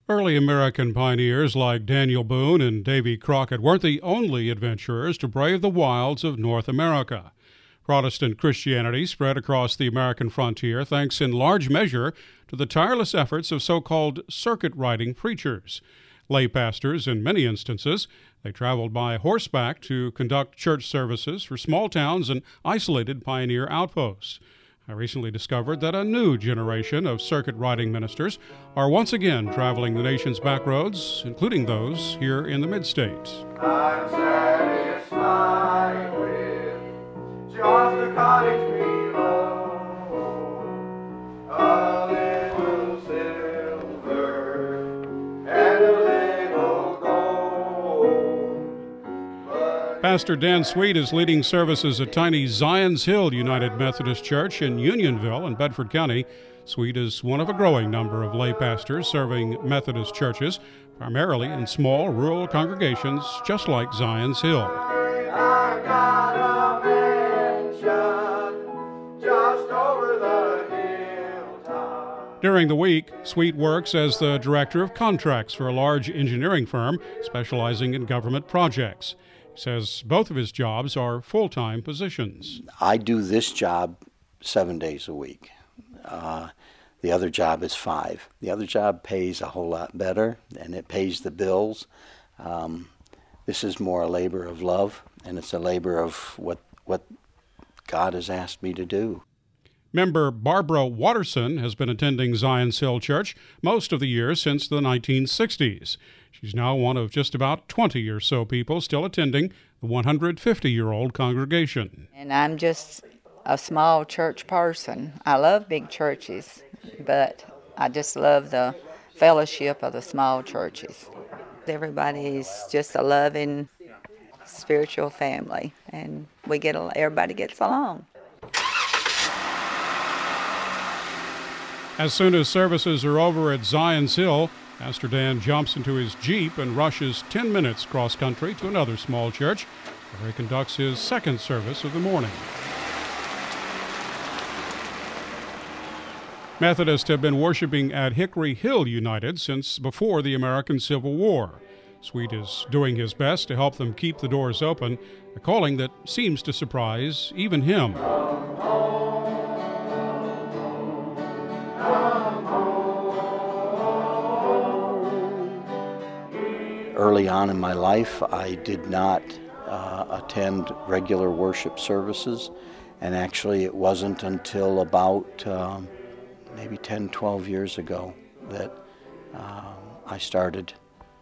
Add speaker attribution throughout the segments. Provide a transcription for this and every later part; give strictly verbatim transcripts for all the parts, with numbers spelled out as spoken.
Speaker 1: Early American pioneers like Daniel Boone and Davy Crockett weren't the only adventurers to brave the wilds of North America. Protestant Christianity spread across the American frontier thanks in large measure to the tireless efforts of so-called circuit-riding preachers. Lay pastors in many instances, they traveled by horseback to conduct church services for small towns and isolated pioneer outposts. I recently discovered that a new generation of circuit-riding ministers are once again traveling the nation's backroads, including those here in the mid-state.
Speaker 2: I'm satisfied with just a cottage below, a little silver and a little gold.
Speaker 1: Pastor Dan Sweet is leading services at tiny Zion's Hill United Methodist Church in Unionville in Bedford County. Sweet is one of a growing number of lay pastors serving Methodist churches, primarily in small rural congregations just like Zion's Hill.
Speaker 2: I got a mansion just over the hilltop.
Speaker 1: During the week, Sweet works as the director of contracts for a large engineering firm specializing in government projects. He says both of his jobs are full-time positions.
Speaker 3: I do this job seven days a week. Uh, the other job is five. The other job pays a whole lot better, and it pays the bills. Um, this is more a labor of love, and it's a labor of what what God has asked me to do.
Speaker 1: Member Barbara Watterson has been attending Zion's Hill Church most of the year since the nineteen sixties. She's now one of just about twenty or so people still attending the one hundred fifty-year-old congregation.
Speaker 4: And I'm just a small church person. I love big churches, but I just love the fellowship of the small churches. Everybody's just a loving, spiritual family, and we get everybody gets along.
Speaker 1: As soon as services are over at Zion's Hill, Pastor Dan jumps into his Jeep and rushes ten minutes cross-country to another small church, where he conducts his second service of the morning. Methodists have been worshiping at Hickory Hill United since before the American Civil War. Sweet is doing his best to help them keep the doors open, a calling that seems to surprise even him.
Speaker 3: Early on in my life, I did not uh, attend regular worship services, and actually it wasn't until about um, maybe ten, twelve years ago that uh, I started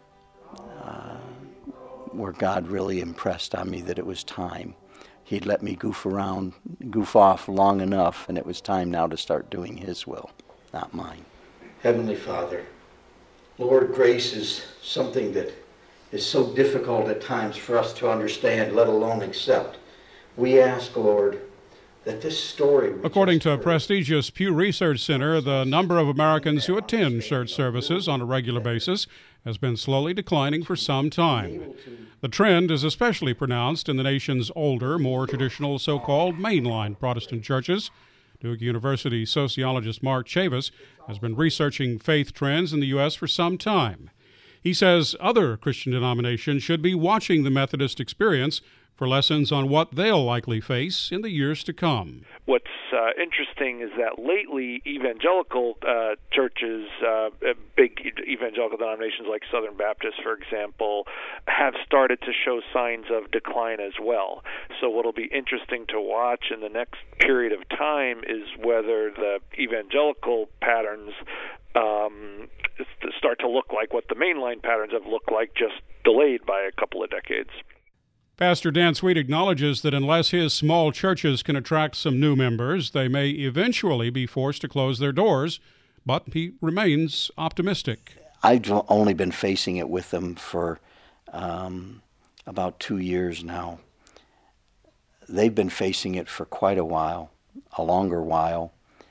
Speaker 3: uh, where God really impressed on me that it was time. He'd let me goof around, goof off long enough, and it was time now to start doing His will, not mine.
Speaker 5: Heavenly Father, Lord, grace is something that is so difficult at times for us to understand, let alone accept. We ask, Lord, that this story...
Speaker 1: According to a prestigious Pew Research Center, the number of Americans who attend church services on a regular basis has been slowly declining for some time. The trend is especially pronounced in the nation's older, more traditional so-called mainline Protestant churches. Duke University sociologist Mark Chavis has been researching faith trends in the U S for some time. He says other Christian denominations should be watching the Methodist experience for lessons on what they'll likely face in the years to come.
Speaker 6: What's uh, interesting is that lately evangelical uh, churches, uh, big evangelical denominations like Southern Baptist, for example, have started to show signs of decline as well. So what'll be interesting to watch in the next period of time is whether the evangelical patterns um, start to look like what the mainline patterns have looked like, just delayed by a couple of decades.
Speaker 1: Pastor Dan Sweet acknowledges that unless his small churches can attract some new members, they may eventually be forced to close their doors, but he remains optimistic.
Speaker 3: I've only been facing it with them for um, about two years now. They've been facing it for quite a while, a longer while,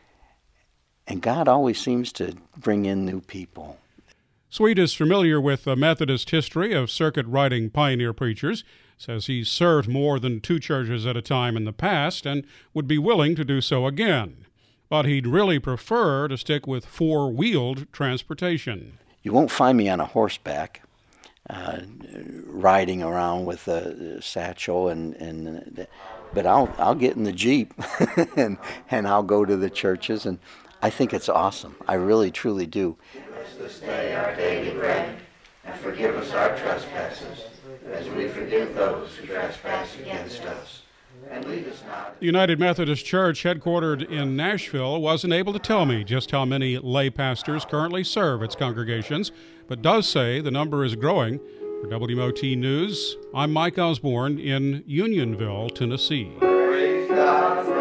Speaker 3: and God always seems to bring in new people.
Speaker 1: Sweet is familiar with the Methodist history of circuit-riding pioneer preachers, says he's served more than two churches at a time in the past and would be willing to do so again. But he'd really prefer to stick with four-wheeled transportation.
Speaker 3: You won't find me on a horseback, uh, riding around with a satchel, and, and but I'll I'll get in the Jeep and and I'll go to the churches, and I think it's awesome. I really truly do.
Speaker 2: Give us this day our daily bread, and forgive us our trespasses, as we forgive those who trespass against us. And lead us not.
Speaker 1: The United Methodist Church, headquartered in Nashville, wasn't able to tell me just how many lay pastors currently serve its congregations, but does say the number is growing. For W M O T News, I'm Mike Osborne in Unionville, Tennessee.
Speaker 2: Praise God.